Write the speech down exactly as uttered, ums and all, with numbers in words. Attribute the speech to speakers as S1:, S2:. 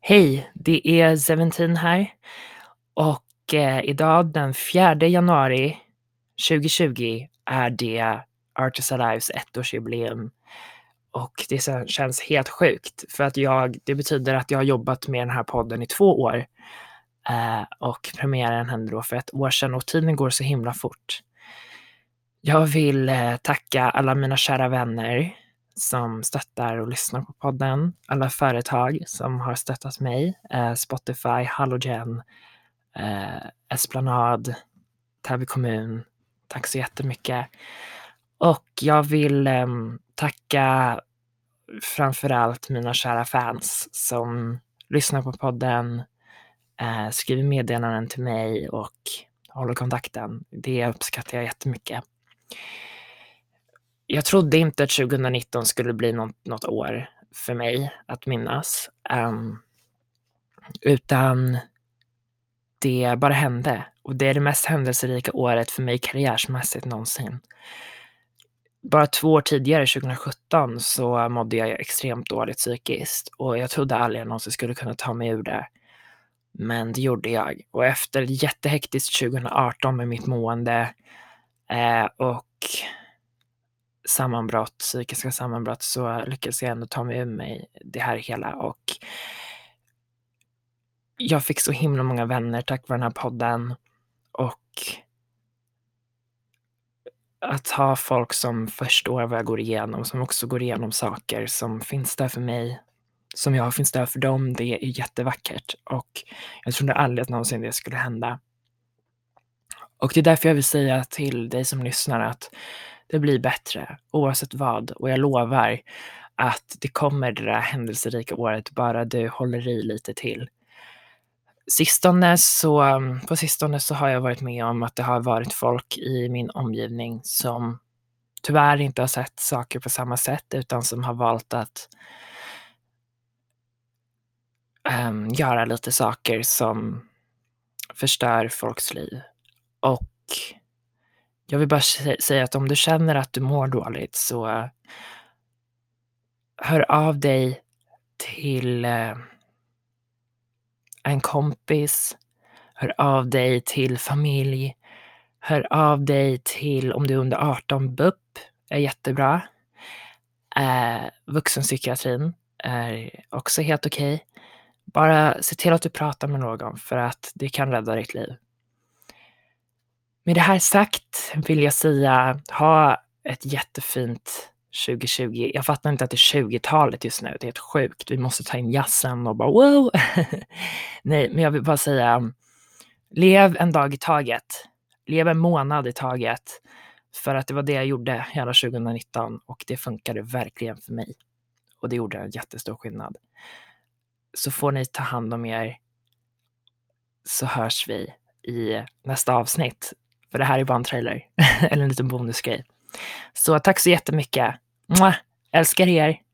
S1: Hej, det är Seventeen här och eh, idag den fjärde januari tjugohundratjugo är det Artists Alives ettårsjubileum och det så- känns helt sjukt för att jag, det betyder att jag har jobbat med den här podden i två år eh, och premiären hände då för ett år sedan och tiden går så himla fort. Jag vill eh, tacka alla mina kära vänner som stöttar och lyssnar på podden. Alla företag som har stöttat mig. Eh, Spotify, Halogen, eh, Esplanad, Täby kommun. Tack så jättemycket. Och jag vill eh, tacka framförallt mina kära fans som lyssnar på podden, eh, skriver meddelanden till mig och håller kontakten. Det uppskattar jag jättemycket. Jag trodde inte att tjugonitton skulle bli något, något år för mig att minnas. Um, utan det bara hände. Och det är det mest händelserika året för mig karriärsmässigt någonsin. Bara två år tidigare, tjugosjutton, så mådde jag extremt dåligt psykiskt. Och jag trodde aldrig jag någonsin skulle kunna ta mig ur det. Men det gjorde jag. Och efter jättehektiskt tjugoarton med mitt mående eh, och sammanbrott, psykiska sammanbrott, så lyckades jag ändå ta mig ur mig det här hela och jag fick så himla många vänner tack vare den här podden och att ha folk som förstår vad jag går igenom, som också går igenom saker som finns där för mig, som jag finns där för dem, det är jättevackert och jag trodde aldrig att någonsin det skulle hända. Och det är därför jag vill säga till dig som lyssnar att det blir bättre oavsett vad och jag lovar att det kommer det där händelserika året bara du håller i lite till. Sistone så, på sistone så har jag varit med om att det har varit folk i min omgivning som tyvärr inte har sett saker på samma sätt utan som har valt att um, göra lite saker som förstör folks liv. Och jag vill bara säga att om du känner att du mår dåligt så hör av dig till eh, en kompis, hör av dig till familj, hör av dig till, om du är under arton, B U P är jättebra. Eh, vuxenpsykiatrin är också helt okej. Bara se till att du pratar med någon för att det kan rädda ditt liv. Med det här sagt vill jag säga, ha ett jättefint tjugohundratjugo. Jag fattar inte att det är tjugotalet just nu. Det är helt sjukt. Vi måste ta in jazzen och bara wow. Nej, men jag vill bara säga, lev en dag i taget. Lev en månad i taget. För att det var det jag gjorde hela tjugonitton och det funkade verkligen för mig. Och det gjorde en jättestor skillnad. Så får ni ta hand om er. Så hörs vi i nästa avsnitt. För det här är bara en trailer. Eller en liten bonusgrej. Så tack så jättemycket. Mwah! Älskar er.